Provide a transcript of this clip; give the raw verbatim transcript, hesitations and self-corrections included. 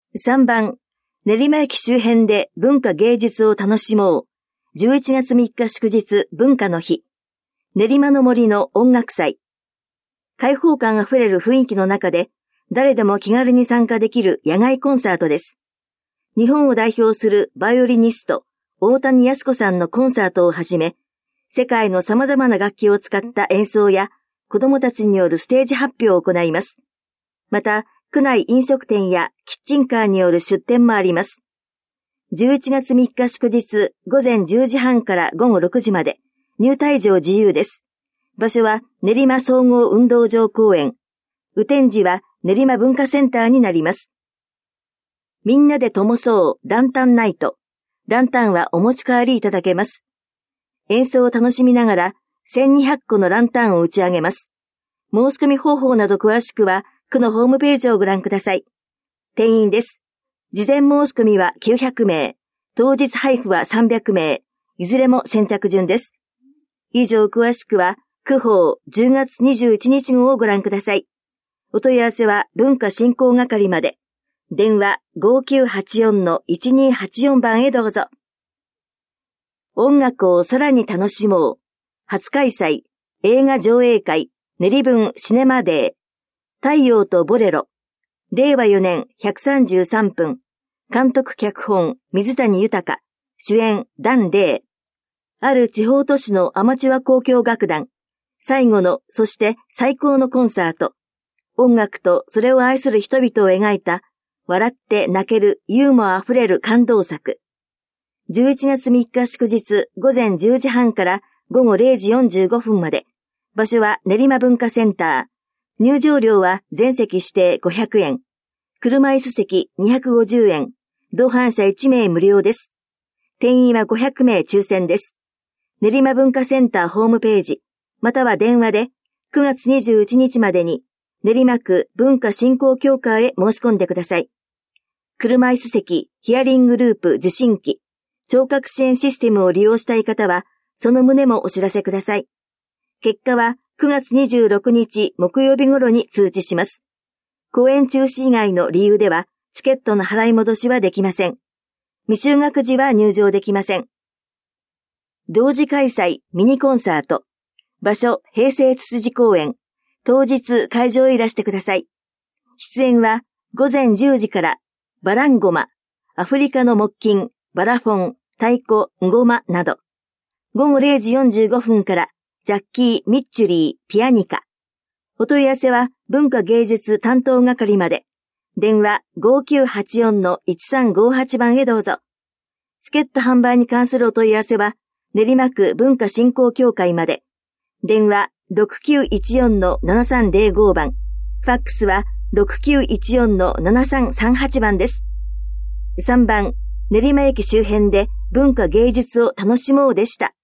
さんばん、練馬駅周辺で文化芸術を楽しもう。じゅういちがつみっか祝日文化の日。練馬の森の音楽祭。開放感あふれる雰囲気の中で、誰でも気軽に参加できる野外コンサートです。日本を代表するバイオリニスト、大谷靖子さんのコンサートをはじめ、世界の様々な楽器を使った演奏や、子供たちによるステージ発表を行います。また、区内飲食店やキッチンカーによる出店もあります。じゅういちがつみっか祝日午前じゅうじはんから午後ろくじまで、入退場自由です。場所は練馬総合運動場公園。雨天時は練馬文化センターになります。みんなで灯そうランタンナイト。ランタンはお持ち帰りいただけます。演奏を楽しみながらせんにひゃっこのランタンを打ち上げます。申し込み方法など詳しくは区のホームページをご覧ください。定員です。事前申し込みはきゅうひゃくめい、当日配布はさんびゃくめい、いずれも先着順です。以上詳しくは区報じゅうがつにじゅういちにち号をご覧ください。お問い合わせは文化振興係まで。電話 ごきゅうはちよんのいちにーはちよん 番へどうぞ。音楽をさらに楽しもう。初開催、映画上映会、練文シネマデー。太陽とボレロ。れいわよねんひゃくさんじゅうさんぷん。監督脚本、水谷豊。主演、檀れい。ある地方都市のアマチュア交響楽団。最後の、そして最高のコンサート。音楽とそれを愛する人々を描いた、笑って泣けるユーモアあふれる感動作。じゅういちがつみっか祝日午前じゅうじはんから午後れいじよんじゅうごふんまで。場所は練馬文化センター。入場料は全席指定ごひゃくえん。車椅子席にひゃくごじゅうえん。同伴者いちめい無料です。定員はごひゃくめい抽選です。練馬文化センターホームページ、または電話でくがつにじゅういちにちまでに練馬区文化振興協会へ申し込んでください。車椅子席、ヒアリングループ受信機、聴覚支援システムを利用したい方は、その旨もお知らせください。結果はくがつにじゅうろくにち木曜日頃に通知します。公演中止以外の理由では、チケットの払い戻しはできません。未就学時は入場できません。同時開催ミニコンサート。場所、平成つつじ公園。当日会場へいらしてください。出演は午前じゅうじからバランゴマ、アフリカの木琴、バラフォン、太鼓、ンゴマなど。午後れいじよんじゅうごふんからジャッキー、ミッチュリー、ピアニカ。お問い合わせは文化芸術担当係まで。電話 ごきゅうはちよんのいちさんごはち 番へどうぞ。チケット販売に関するお問い合わせは練馬区文化振興協会まで。電話ろくきゅういちよんのななさんぜろご 番。ファックスはろくきゅういちよんのななさんさんはち 番です。さんばん、練馬駅周辺で文化芸術を楽しもうでした。